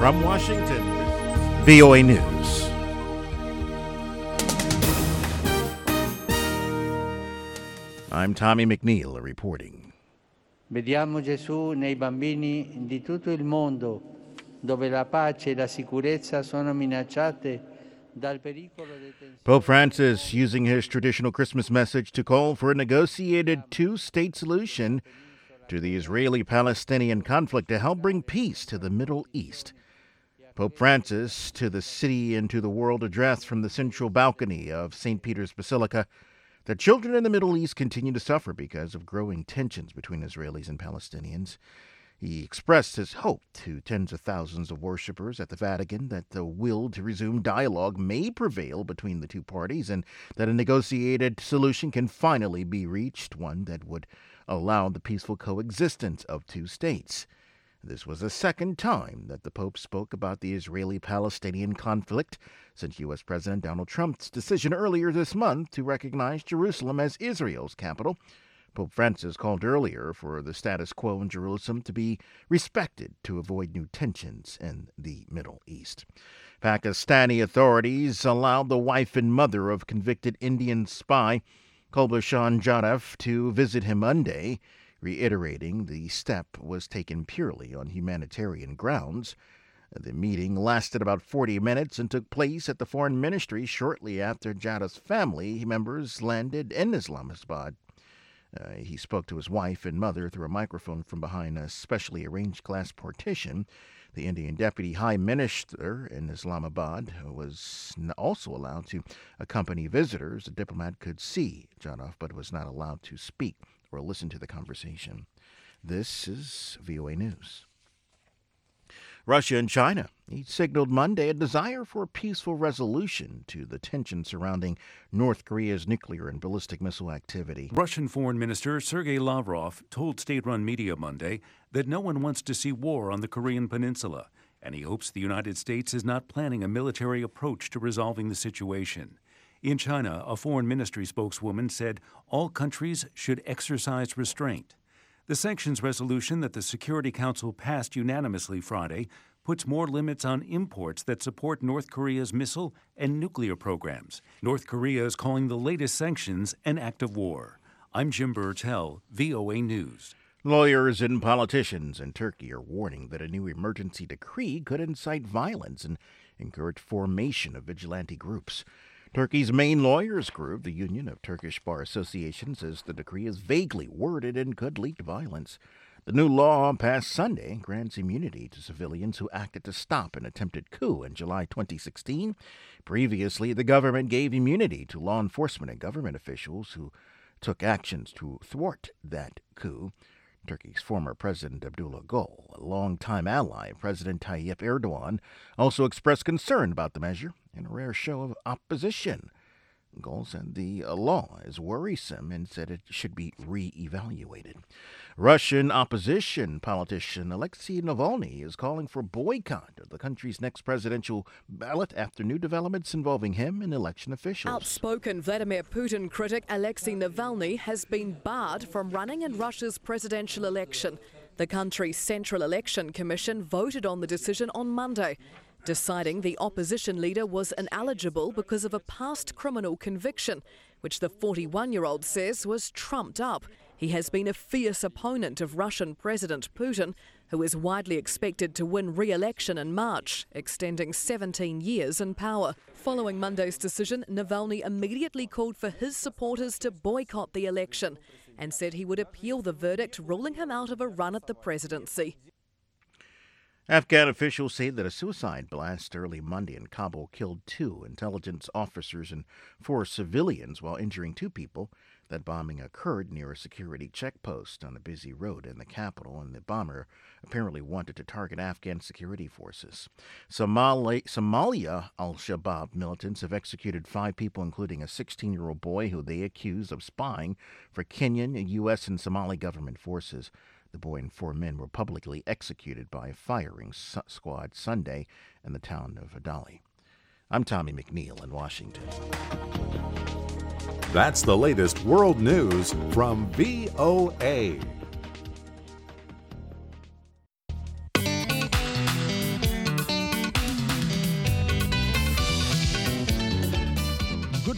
From Washington, VOA News. I'm Tommy McNeil reporting. Vediamo Gesù nei bambini di tutto il mondo, dove la pace e la sicurezza sono minacciate dal pericolo di tensione. Pope Francis using his traditional Christmas message to call for a negotiated two-state solution to the Israeli-Palestinian conflict to help bring peace to the Middle East. Pope Francis to the city and to the world addressed from the central balcony of St. Peter's Basilica that children in the Middle East continue to suffer because of growing tensions between Israelis and Palestinians. He expressed his hope to tens of thousands of worshippers at the Vatican that the will to resume dialogue may prevail between the two parties and that a negotiated solution can finally be reached, one that would allow the peaceful coexistence of two states. This was the second time that the Pope spoke about the Israeli-Palestinian conflict since U.S. President Donald Trump's decision earlier this month to recognize Jerusalem as Israel's capital. Pope Francis called earlier for the status quo in Jerusalem to be respected to avoid new tensions in the Middle East. Pakistani authorities allowed the wife and mother of convicted Indian spy Kulbhushan Jadhav to visit him Monday, reiterating the step was taken purely on humanitarian grounds. The meeting lasted about 40 minutes and took place at the Foreign Ministry shortly after Jadhav's family members landed in Islamabad. He spoke to his wife and mother through a microphone from behind a specially arranged glass partition. The Indian Deputy High Minister in Islamabad was also allowed to accompany visitors. The diplomat could see Jadhav, but was not allowed to speak or listen to the conversation. This is VOA News. Russia and China each signaled Monday a desire for a peaceful resolution to the tension surrounding North Korea's nuclear and ballistic missile activity. Russian Foreign Minister Sergei Lavrov told state-run media Monday that no one wants to see war on the Korean peninsula, and he hopes the United States is not planning a military approach to resolving the situation. In China, a foreign ministry spokeswoman said all countries should exercise restraint. The sanctions resolution that the Security Council passed unanimously Friday puts more limits on imports that support North Korea's missile and nuclear programs. North Korea is calling the latest sanctions an act of war. I'm Jim Burtell, VOA News. Lawyers and politicians in Turkey are warning that a new emergency decree could incite violence and encourage formation of vigilante groups. Turkey's main lawyers group, the Union of Turkish Bar Associations, says the decree is vaguely worded and could lead to violence. The new law passed Sunday grants immunity to civilians who acted to stop an attempted coup in July 2016. Previously, the government gave immunity to law enforcement and government officials who took actions to thwart that coup. Turkey's former President Abdullah Gül, a longtime ally of President Tayyip Erdogan, also expressed concern about the measure in a rare show of opposition. Gül said the law is worrisome and said it should be re-evaluated. Russian opposition politician Alexei Navalny is calling for boycott of the country's next presidential ballot after new developments involving him and election officials. Outspoken Vladimir Putin critic Alexei Navalny has been barred from running in Russia's presidential election. The country's Central Election Commission voted on the decision on Monday, deciding the opposition leader was ineligible because of a past criminal conviction, which the 41-year-old says was trumped up. He has been a fierce opponent of Russian President Putin, who is widely expected to win re-election in March, extending 17 years in power. Following Monday's decision, Navalny immediately called for his supporters to boycott the election and said he would appeal the verdict, ruling him out of a run at the presidency. Afghan officials say that a suicide blast early Monday in Kabul killed 2 intelligence officers and 4 civilians while injuring 2 people. That bombing occurred near a security checkpost on a busy road in the capital, and the bomber apparently wanted to target Afghan security forces. Somalia al-Shabaab militants have executed 5 people, including a 16-year-old boy who they accuse of spying for Kenyan, U.S., and Somali government forces. The boy and 4 men were publicly executed by a firing squad Sunday in the town of Adali. I'm Tommy McNeil in Washington. That's the latest world news from VOA.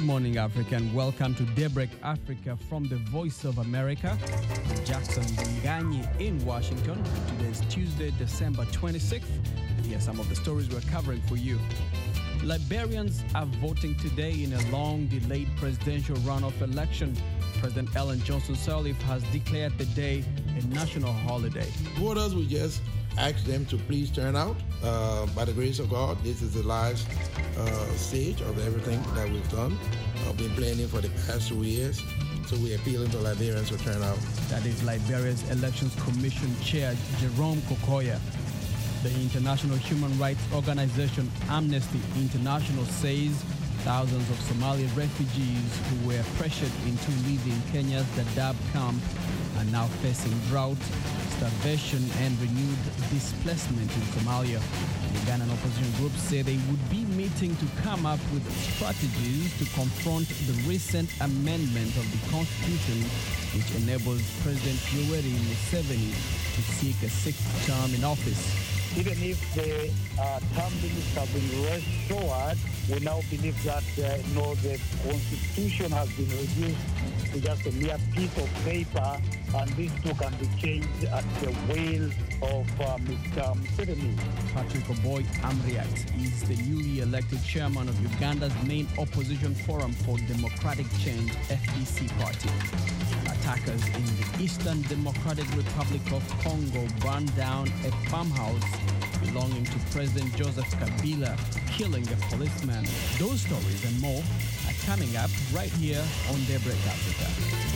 morning, Africa, and welcome to Daybreak Africa from the Voice of America. Jackson Nganyi in Washington. Today is Tuesday, December 26th. Here are some of the stories we're covering for you. Liberians are voting today in a long-delayed presidential runoff election. President Ellen Johnson Sirleaf has declared the day a national holiday. Voters, we just ask them to please turn out. By the grace of God, this is the last stage of everything that we've done. I've been planning for the past 2 years, so we're appealing to Liberians to turn out. That is Liberia's Elections Commission Chair, Jerome Kokoya. The international human rights organization Amnesty International says thousands of Somali refugees who were pressured into leaving Kenya's Dadaab camp are now facing drought, starvation, and renewed displacement in Somalia. Ugandan opposition groups say they would be meeting to come up with strategies to confront the recent amendment of the constitution, which enables President Yoweri Museveni to seek a sixth term in office. Even if the term limits have been restored, we now believe that the constitution has been reduced to just a mere piece of paper, and this too can be changed at the will of Mr. Museveni. Patrick Oboy Amriat is the newly elected chairman of Uganda's main opposition forum for democratic change, FDC party. Attackers in the Eastern Democratic Republic of Congo burned down a farmhouse belonging to President Joseph Kabila, killing a policeman. Those stories and more are coming up right here on Daybreak Africa.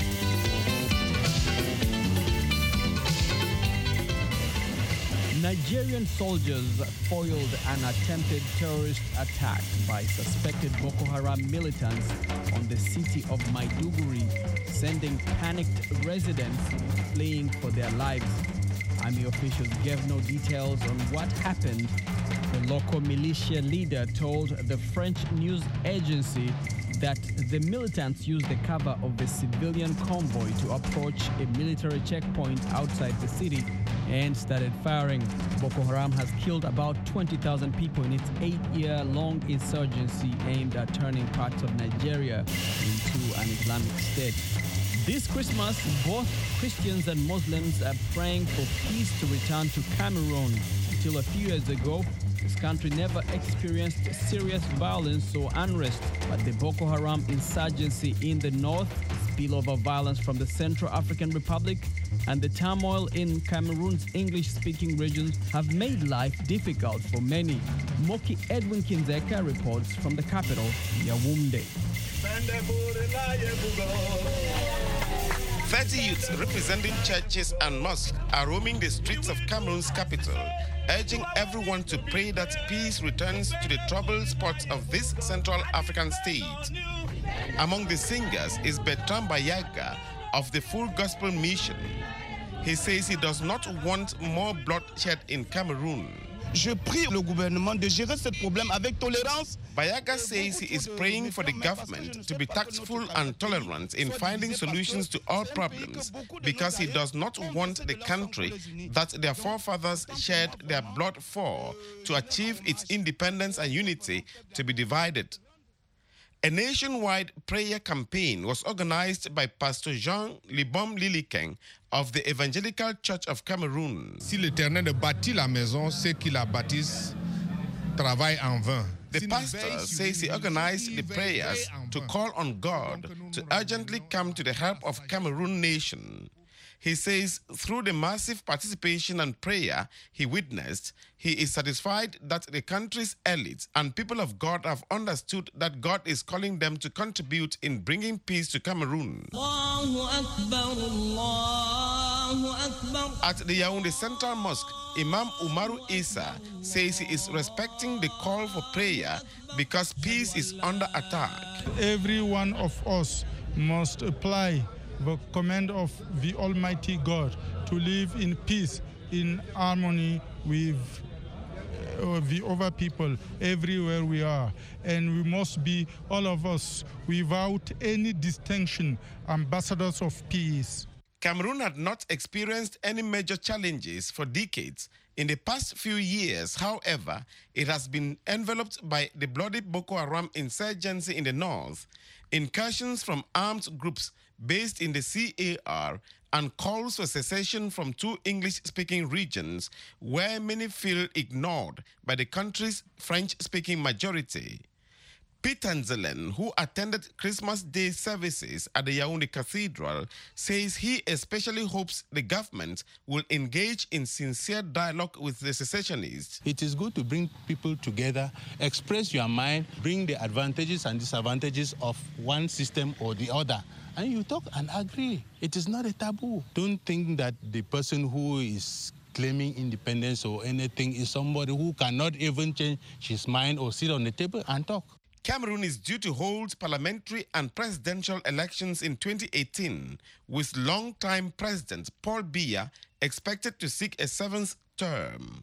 Nigerian soldiers foiled an attempted terrorist attack by suspected Boko Haram militants on the city of Maiduguri, sending panicked residents fleeing for their lives. Army officials gave no details on what happened. The local militia leader told the French news agency that the militants used the cover of the civilian convoy to approach a military checkpoint outside the city and started firing. Boko Haram has killed about 20,000 people in its 8-year-long insurgency aimed at turning parts of Nigeria into an Islamic state. This Christmas, both Christians and Muslims are praying for peace to return to Cameroon. Until a few years ago, this country never experienced serious violence or unrest, but the Boko Haram insurgency in the north, spillover violence from the Central African Republic, and the turmoil in Cameroon's English-speaking regions have made life difficult for many. Moki Edwin Kinzeka reports from the capital, Yaoundé. 30 youths representing churches and mosques are roaming the streets of Cameroon's capital, urging everyone to pray that peace returns to the troubled spots of this Central African state. Among the singers is Bertrand Bayaga of the Full Gospel Mission. He says he does not want more bloodshed in Cameroon. Je prie le gouvernement de gérer ce problème avec tolérance. Bayaga says he is praying for the government to be tactful and tolerant in finding solutions to all problems because he does not want the country that their forefathers shed their blood for to achieve its independence and unity to be divided. A nationwide prayer campaign was organized by Pastor Jean Libom Lilikeng of the Evangelical Church of Cameroon. Si l'Éternel bâtit la maison, ceux qui la bâtissent travaillent en vain. The pastor says he organized the prayers to call on God to urgently come to the help of Cameroon nation. He says through the massive participation and prayer he witnessed, he is satisfied that the country's elites and people of God have understood that God is calling them to contribute in bringing peace to Cameroon. At the Yaoundé Central Mosque, Imam Umaru Isa says he is respecting the call for prayer because peace is under attack. Every one of us must apply the command of the Almighty God to live in peace, in harmony with the other people everywhere we are. And we must be, all of us, without any distinction, ambassadors of peace. Cameroon had not experienced any major challenges for decades In the past few years, however, it has been enveloped by the bloody Boko Haram insurgency in the north, incursions from armed groups based in the CAR, and calls for secession from two English-speaking regions where many feel ignored by the country's French-speaking majority. Peter Nzelen, who attended Christmas Day services at the Yaoundé Cathedral, says he especially hopes the government will engage in sincere dialogue with the secessionists. It is good to bring people together, express your mind, bring the advantages and disadvantages of one system or the other, and you talk and agree. It is not a taboo. Don't think that the person who is claiming independence or anything is somebody who cannot even change his mind or sit on the table and talk. Cameroon is due to hold parliamentary and presidential elections in 2018, with long-time President Paul Biya expected to seek a seventh term.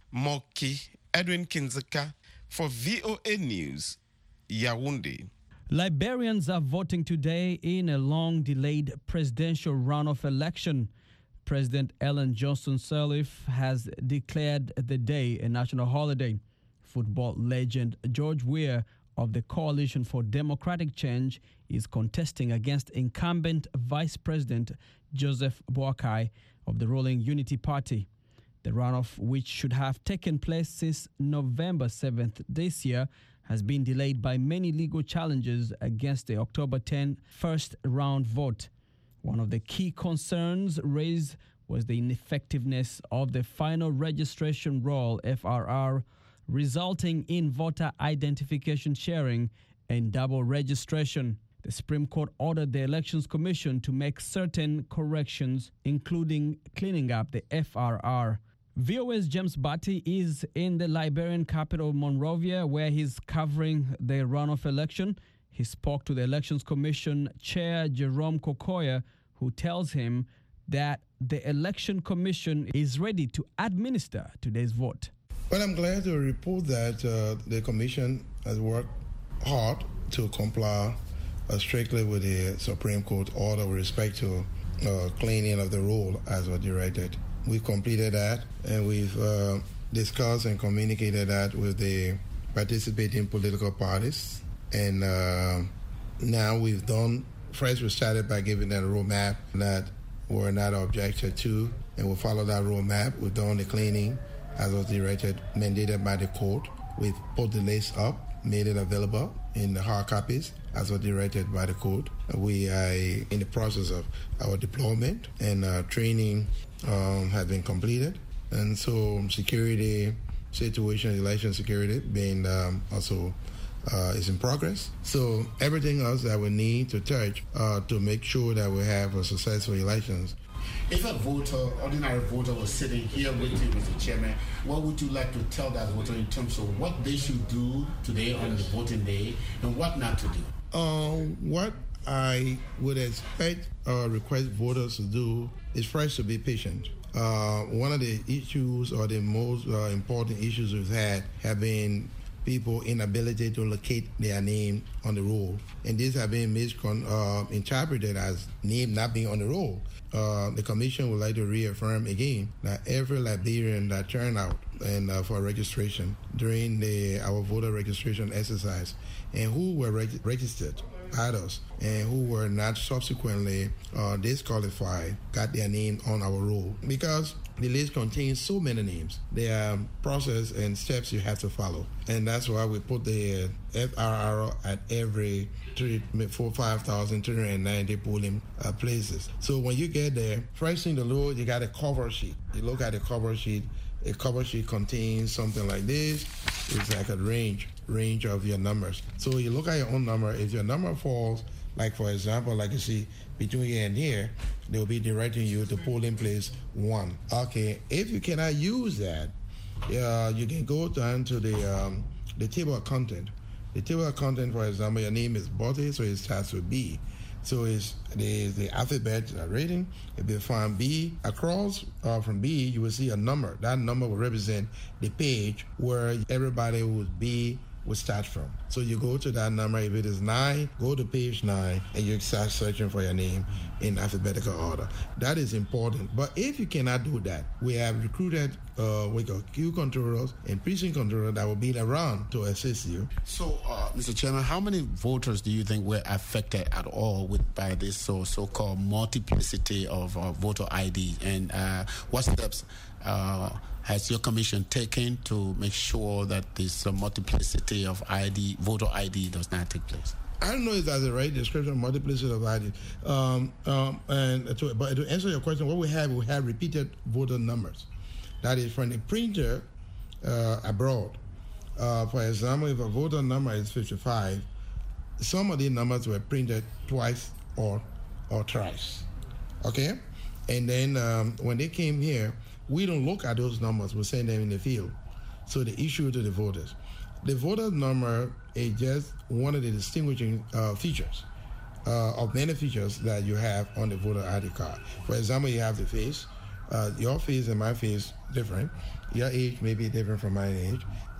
Moki Edwin Kinzeka for VOA News, Yaoundé. Liberians are voting today in a long-delayed presidential runoff election. President Ellen Johnson Sirleaf has declared the day a national holiday. Football legend George Weah of the Coalition for Democratic Change is contesting against incumbent Vice President Joseph Boakai of the ruling Unity Party. The runoff, which should have taken place since November 7th this year, has been delayed by many legal challenges against the October 10 first round vote. One of the key concerns raised was the ineffectiveness of the final registration roll, FRR, resulting in voter identification sharing and double registration. The Supreme Court ordered the Elections Commission to make certain corrections, including cleaning up the FRR. VOA's James Batty is in the Liberian capital, Monrovia, where he's covering the runoff election. He spoke to the Elections Commission Chair Jerome Kokoya, who tells him that the Election Commission is ready to administer today's vote. Well, I'm glad to report that the Commission has worked hard to comply strictly with the Supreme Court order with respect to cleaning of the roll as was directed. We've completed that, and we've discussed and communicated that with the participating political parties. And now we've done, first we started by giving them a roadmap that we're not objected to, and we'll follow that roadmap. We've done the cleaning as was directed, mandated by the court. We've put the list up, made it available in the hard copies as was directed by the court. We are in the process of our deployment, and training has been completed. And so security situation, election security being also is in progress. So everything else that we need to touch to make sure that we have a successful elections. If a voter, ordinary voter, was sitting here with you, Mr. Chairman, what would you like to tell that voter in terms of what they should do today on the voting day and what not to do? What I would expect or request voters to do is first to be patient. One of the issues or the most important issues we've had have been people's inability to locate their name on the roll. And these have been misinterpreted as name not being on the roll. The Commission would like to reaffirm again that every Liberian that turned out and for registration during our voter registration exercise and who were registered at us and who were not subsequently disqualified got their name on our roll, because the list contains so many names. There are process and steps you have to follow, and that's why we put the FRR at every 5,390 polling places. So when you get there, first thing to load, you got a cover sheet. You look at the cover sheet. A cover sheet contains something like this. It's like a range of your numbers. So you look at your own number. If your number falls, like for example, like you see between here and here, they'll be directing you to polling place 1. Okay, if you cannot use that, you can go down to the table of content. The table of content, for example, your name is Botte, so it starts with B. So it's the alphabet rating. If you find B across from B, you will see a number. That number will represent the page where everybody would be we start from. So you go to that number. If it is 9, go to page 9 and you start searching for your name in alphabetical order. That is important. But if you cannot do that, we have recruited queue controllers and precinct controllers that will be around to assist you. So, Mr. Chairman, how many voters do you think were affected at all by this so-called multiplicity of voter ID? And what steps has your commission taken to make sure that this multiplicity of voter ID does not take place? I don't know if that's the right description, multiplicity of ID. But to answer your question, what we have repeated voter numbers. That is from the printer abroad. For example, if a voter number is 55, some of the numbers were printed twice or thrice. Okay? And then when they came here, we don't look at those numbers, we send them in the field. So they issue to the voters. The voter number is just one of the distinguishing features of many features that you have on the voter ID card. For example, you have the face. Your face and my face different. Your age may be different from my age.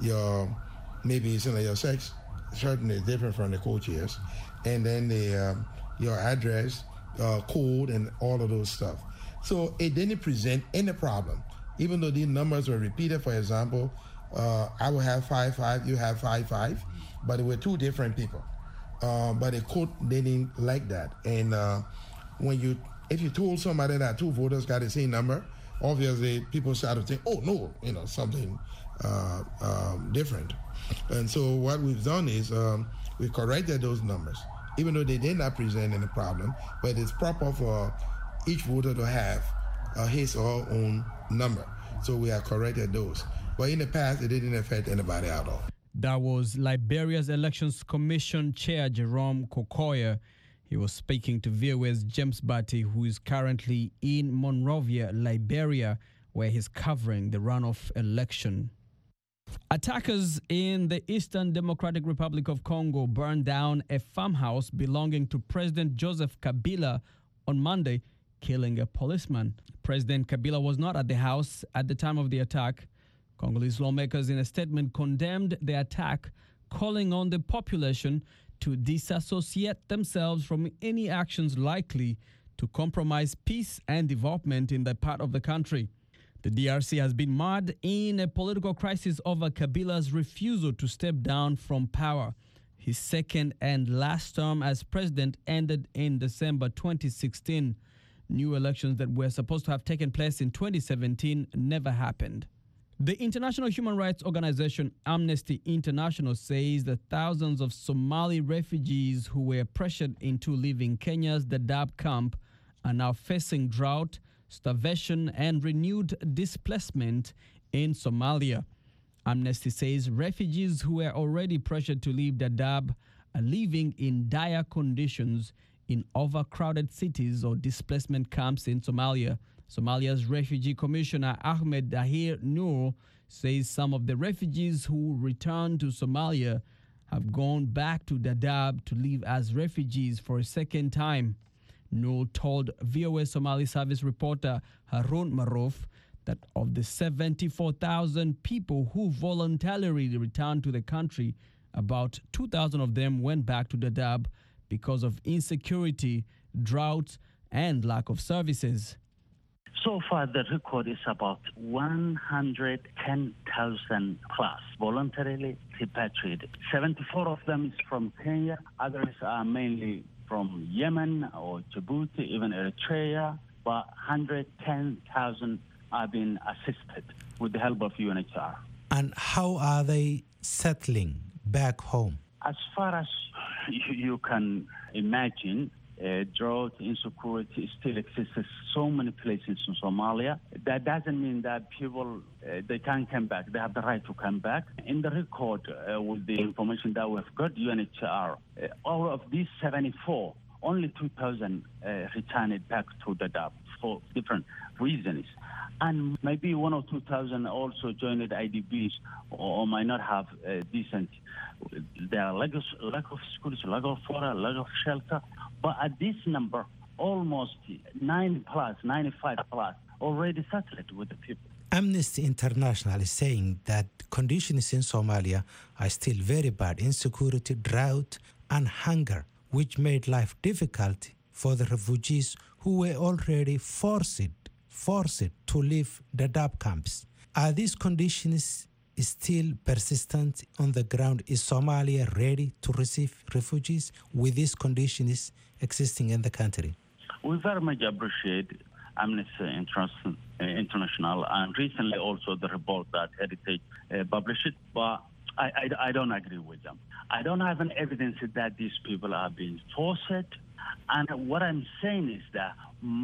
Maybe your sex certainly is different from the co-chairs. And then your address, code, and all of those stuff. So it didn't present any problem. Even though these numbers were repeated, for example, I will have 55, you have 55, but they were two different people. But the court didn't like that. And if you told somebody that two voters got the same number, obviously people started to think, oh no, something different. And so what we've done is we corrected those numbers, even though they did not present any problem, but it's proper for each voter to have his or her own number. So we have corrected those. But in the past, it didn't affect anybody at all. That was Liberia's Elections Commission Chair Jerome Kokoya. He was speaking to VOA's James Batty, who is currently in Monrovia, Liberia, where he's covering the runoff election. Attackers in the Eastern Democratic Republic of Congo burned down a farmhouse belonging to President Joseph Kabila on Monday, killing a policeman. President Kabila was not at the house at the time of the attack. Congolese lawmakers in a statement condemned the attack, calling on the population to disassociate themselves from any actions likely to compromise peace and development in that part of the country. The DRC has been mired in a political crisis over Kabila's refusal to step down from power. His second and last term as president ended in December 2016. New elections that were supposed to have taken place in 2017 never happened. The international human rights organization Amnesty International says that thousands of Somali refugees who were pressured into leaving Kenya's Dadaab camp are now facing drought, starvation, and renewed displacement in Somalia. Amnesty says refugees who were already pressured to leave Dadaab are living in dire conditions in overcrowded cities or displacement camps in Somalia. Somalia's Refugee Commissioner Ahmed Dahir Noor says some of the refugees who returned to Somalia have gone back to Dadaab to live as refugees for a second time. Noor told VOA Somali service reporter Harun Maruf that of the 74,000 people who voluntarily returned to the country, about 2,000 of them went back to Dadaab because of insecurity, drought, and lack of services. So far, the record is about 110,000 plus voluntarily repatriated. 74 of them is from Kenya. Others are mainly from Yemen or Djibouti, even Eritrea. But 110,000 are being assisted with the help of UNHCR. And how are they settling back home? As far as you can imagine, drought, insecurity still exists in so many places in Somalia. That doesn't mean that people, they can't come back. They have the right to come back. In the record, with the information that we've got, UNHCR, all of these 74, only 2,000 returned back to Dadaab for different reasons. And maybe 1,000 or 2,000 also joined the IDPs or might not have decent. There are lack of schools, lack of water, lack of shelter. But at this number, almost 95 plus already settled with the people. Amnesty International is saying that conditions in Somalia are still very bad. Insecurity, drought, and hunger, which made life difficult for the refugees who were already forced to leave the Dadaab camps. Are these conditions still persistent on the ground? Is Somalia ready to receive refugees with these conditions existing in the country? We very much appreciate Amnesty International and recently also the report that Heritage published, but I don't agree with them. I don't have any evidence that these people are being forced, and what I'm saying is that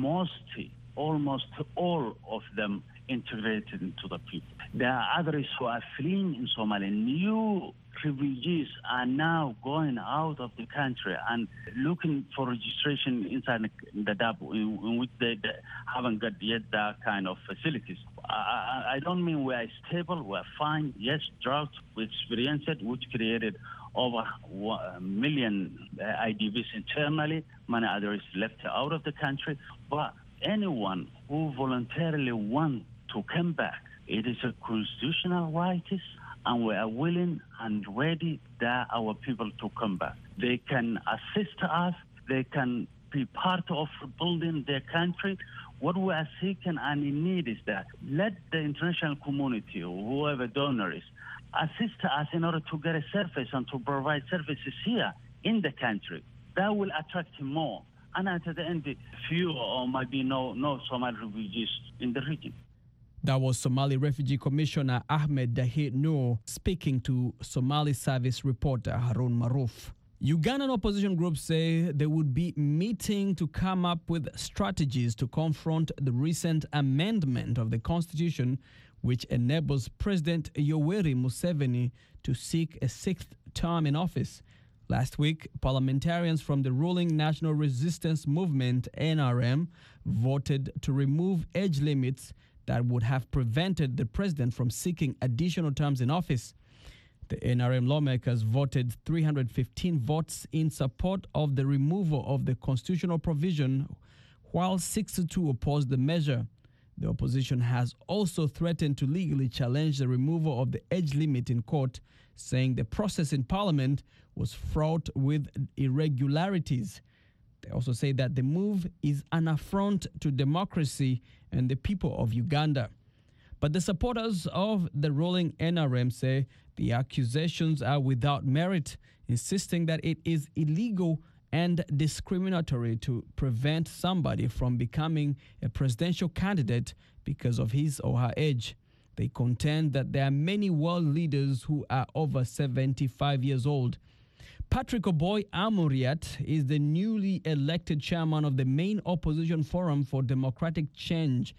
almost all of them integrated into the people. There are others who are fleeing in Somalia. New refugees are now going out of the country and looking for registration inside the Dadaab, in which they haven't got yet that kind of facilities. I don't mean we are stable, we are fine. Yes, drought, we experienced it, which created over 1 million IDPs internally. Many others left out of the country. But anyone who voluntarily wants to come back, it is a constitutional right, and we are willing and ready that our people to come back. They can assist us, they can be part of building their country. What we are seeking and in need is that let the international community, or whoever donor is, assist us in order to get a service and to provide services here in the country. That will attract more. And at the end, few or maybe no Somali refugees in the region. That was Somali Refugee Commissioner Ahmed Dahir Noor speaking to Somali service reporter Harun Maruf. Ugandan opposition groups say they would be meeting to come up with strategies to confront the recent amendment of the constitution which enables President Yoweri Museveni to seek a sixth term in office. Last week, parliamentarians from the ruling National Resistance Movement, NRM, voted to remove age limits that would have prevented the president from seeking additional terms in office. The NRM lawmakers voted 315 votes in support of the removal of the constitutional provision, while 62 opposed the measure. The opposition has also threatened to legally challenge the removal of the age limit in court, saying the process in parliament was fraught with irregularities. They also say that the move is an affront to democracy and the people of Uganda. But the supporters of the ruling NRM say the accusations are without merit, insisting that it is illegal and discriminatory to prevent somebody from becoming a presidential candidate because of his or her age. They contend that there are many world leaders who are over 75 years old. Patrick Oboy Amuriat is the newly elected chairman of the main opposition forum for democratic change,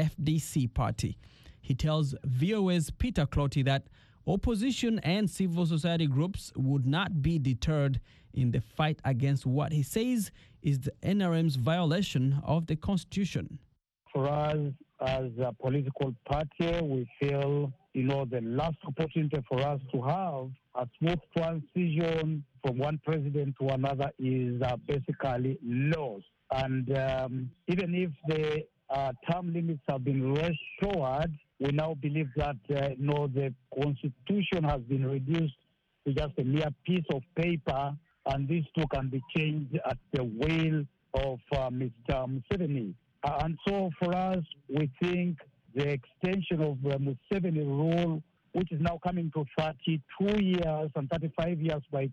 FDC party. He tells VOA's Peter Clotty that opposition and civil society groups would not be deterred in the fight against what he says is the NRM's violation of the Constitution. For us, as a political party, we feel, the last opportunity for us to have a smooth transition from one president to another is basically lost. And even if the term limits have been restored, we now believe that the Constitution has been reduced to just a mere piece of paper, and these two can be changed at the will of Mr. Museveni. And so for us, we think the extension of the Museveni rule, which is now coming to 32 years and 35 years by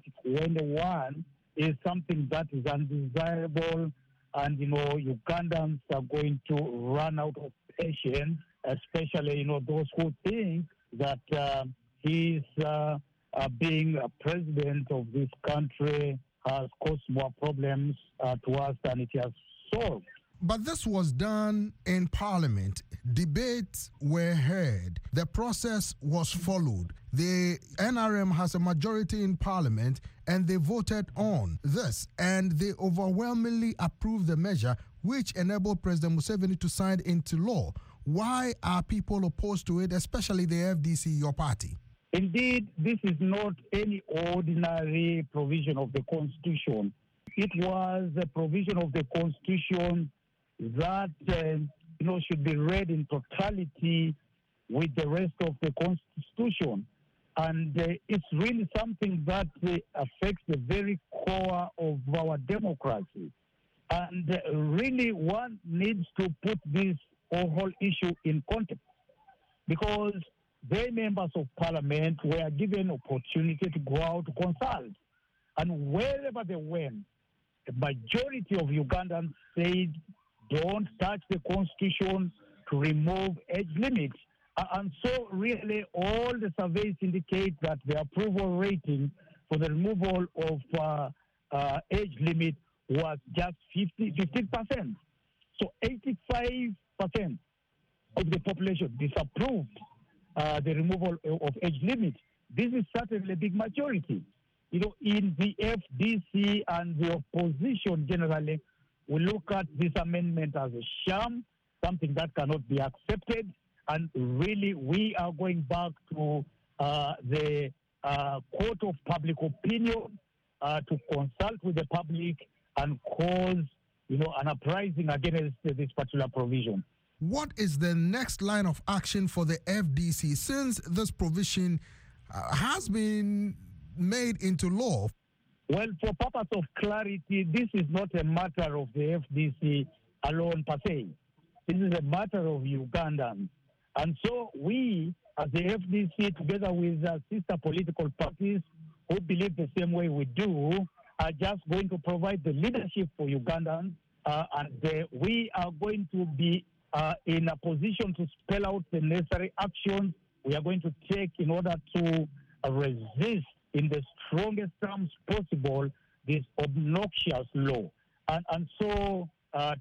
2021, is something that is undesirable. And, Ugandans are going to run out of patience, especially, those who think that he's being a president of this country has caused more problems to us than it has solved. But this was done in Parliament. Debates were heard. The process was followed. The NRM has a majority in Parliament, and they voted on this. And they overwhelmingly approved the measure, which enabled President Museveni to sign into law. Why are people opposed to it, especially the FDC, your party? Indeed, this is not any ordinary provision of the Constitution. It was a provision of the Constitution that should be read in totality with the rest of the Constitution. And it's really something that affects the very core of our democracy. And really one needs to put this whole issue in context, because they members of parliament were given opportunity to go out to consult. And wherever they went, the majority of Ugandans said, don't touch the Constitution to remove age limits. And so really all the surveys indicate that the approval rating for the removal of age limit was just 15%. So 85% of the population disapproved the removal of age limit. This is certainly a big majority. In the FDC and the opposition generally, we look at this amendment as a sham, something that cannot be accepted. And really, we are going back to the court of public opinion to consult with the public and cause, an uprising against this particular provision. What is the next line of action for the FDC since this provision has been made into law? Well, for purpose of clarity, this is not a matter of the FDC alone per se. This is a matter of Ugandans. And so we, as the FDC, together with sister political parties who believe the same way we do, are just going to provide the leadership for Ugandans. And we are going to be in a position to spell out the necessary actions we are going to take in order to resist in the strongest terms possible this obnoxious law. And so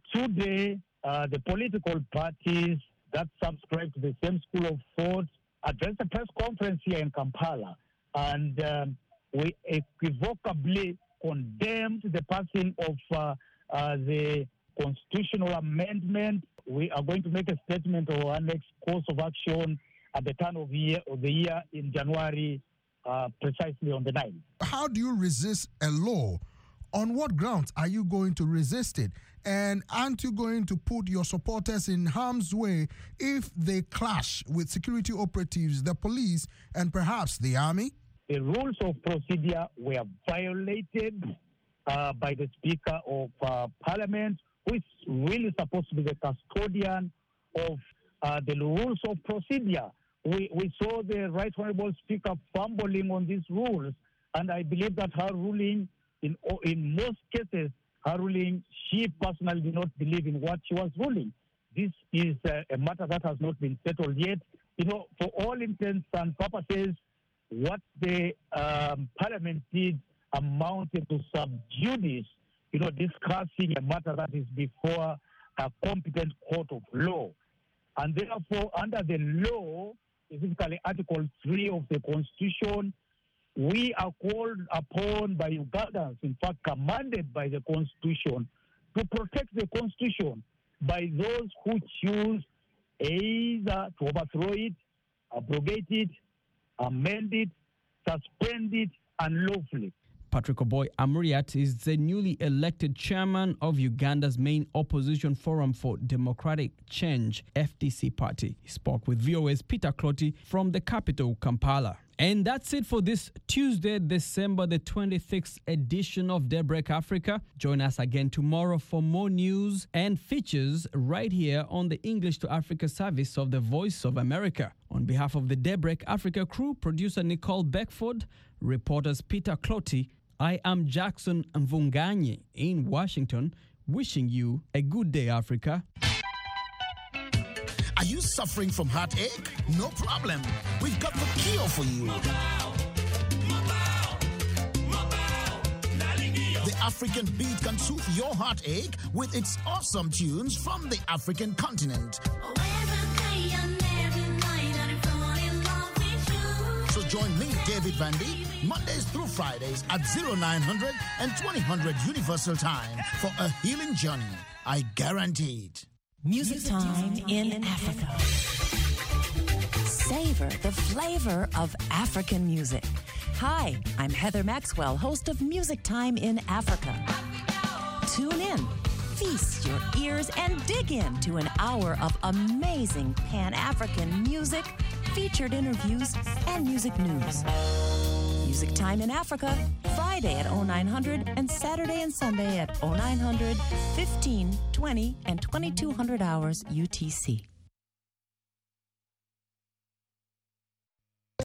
today, the political parties that subscribe to the same school of thought addressed a press conference here in Kampala, and we equivocably condemned the passing of the constitutional amendment. We are going to make a statement or our next course of action at the turn of the year in January, precisely on the 9th. How do you resist a law? On what grounds are you going to resist it? And aren't you going to put your supporters in harm's way if they clash with security operatives, the police, and perhaps the army? The rules of procedure were violated by the Speaker of Parliament, who is really supposed to be the custodian of the rules of procedure. We saw the Right Honourable Speaker fumbling on these rules, and I believe that her ruling, in most cases, her ruling, she personally did not believe in what she was ruling. This is a matter that has not been settled yet. For all intents and purposes, what the Parliament did amounted to sub judice, discussing a matter that is before a competent court of law. And therefore, under the law, specifically Article 3 of the Constitution, we are called upon by Ugandans, in fact commanded by the Constitution, to protect the Constitution by those who choose either to overthrow it, abrogate it, amend it, suspend it unlawfully. Patrick Oboi Amuriat is the newly elected chairman of Uganda's main opposition forum for democratic change, FDC party. He spoke with VOA's Peter Clotty from the capital, Kampala. And that's it for this Tuesday, December the 26th edition of Daybreak Africa. Join us again tomorrow for more news and features right here on the English to Africa service of the Voice of America. On behalf of the Daybreak Africa crew, producer Nicole Beckford, reporters Peter Clotty, I am Jackson Mvunganye in Washington, wishing you a good day, Africa. Are you suffering from heartache? No problem. We've got the cure for you. The African beat can soothe your heartache with its awesome tunes from the African continent. So join me, David Vandy, Mondays through Fridays at 0900 and 2000 Universal Time for a healing journey. I guarantee it. Music Time in Africa. Savor the flavor of African music. Hi, I'm Heather Maxwell, host of Music Time in Africa. Tune in Feast your ears and dig into an hour of amazing Pan-African music, featured interviews, and music news. Music Time in Africa, Friday at 0900 and Saturday and Sunday at 0900, 15, 20, and 2200 hours UTC.